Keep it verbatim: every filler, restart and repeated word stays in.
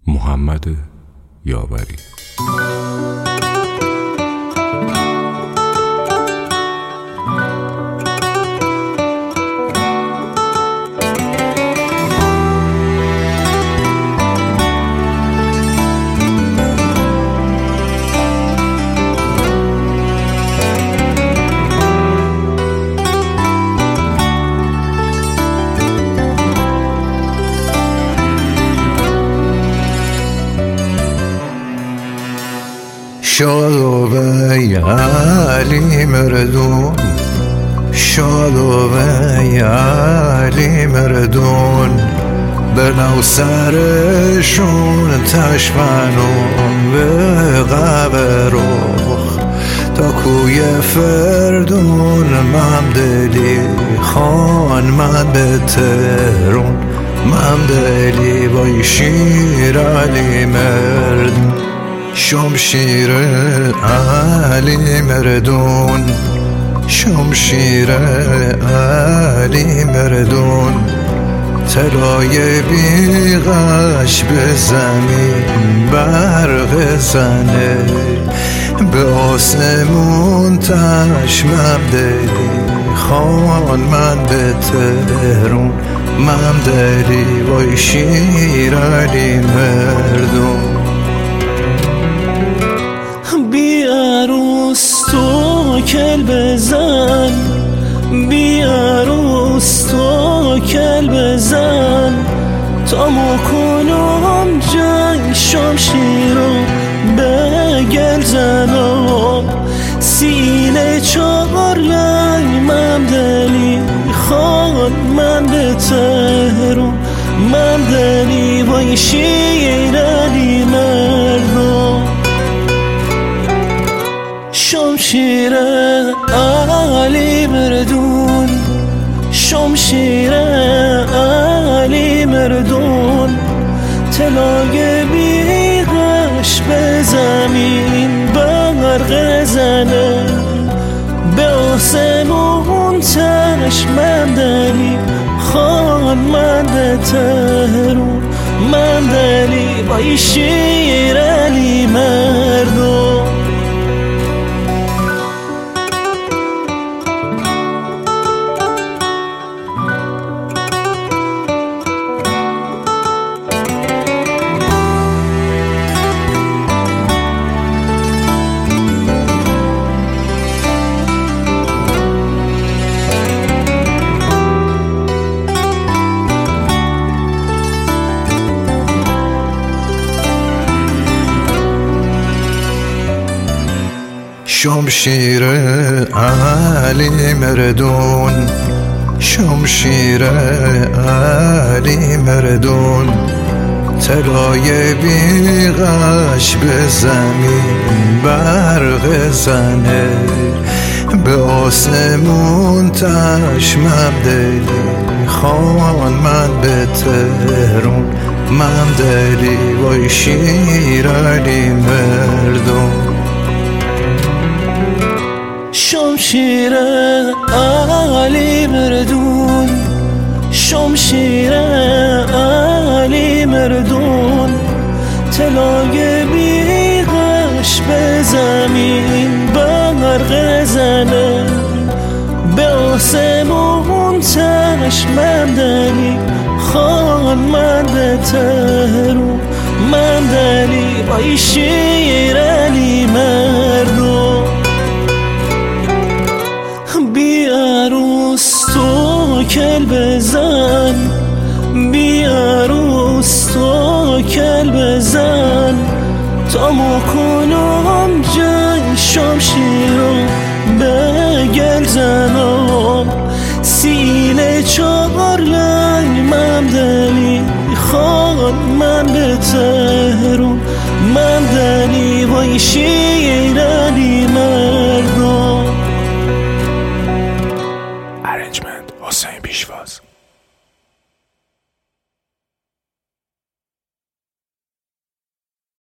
محمد یاوری. شادو بی علی مردون، شادو بی علی مردون، بنو سرشون تشمنون به قبروخ تا کوی فردون. ممدلی خان من به ترون، ممدلی بای شیر علی مردون. شمشیر علی مردون، شمشیر علی مردون، طلای بیغش به زمین برق زنه، به آسمون تش ممدلی خان من به تهرون. ممدلی وای شیر علی مردون. بی عروس تو کل بزن، بی عروس تو کل بزن، تا مکنم جنگ شمشیرو بگل زنم. سینه چهار لنگ ممدلی خان من به تهرون. ممدلی وای شیر علی مردون. شمشیر علی مردون، شمشیر علی مردون، طلای بیغش به زمین برق زنه، به آسمون تش ممدلی خان من به تهرون. ممدلی وای شیر علی مردون. شمشیر علی مردون، شمشیر علی مردون، طلای بیغش به زمین برق زنه، به آسمون تش ممدلی خان من به تهرون. ممدلی وای شیر علی مردون. شمشیر علی مردون، شمشیر علی مردون، طلای بیغش به زمین برق زنه، به آسمون تش ممدلی خان من به تهرون. ممدلی وای شیر علی مردون. بی عروس تو کل بزن، بی عروس تو کل بزن، تا مکنم جنگ شمشیرو بگل زنم. سینه چهار لنگ ممدلی خان من به تهرون. ممدلی وای شیر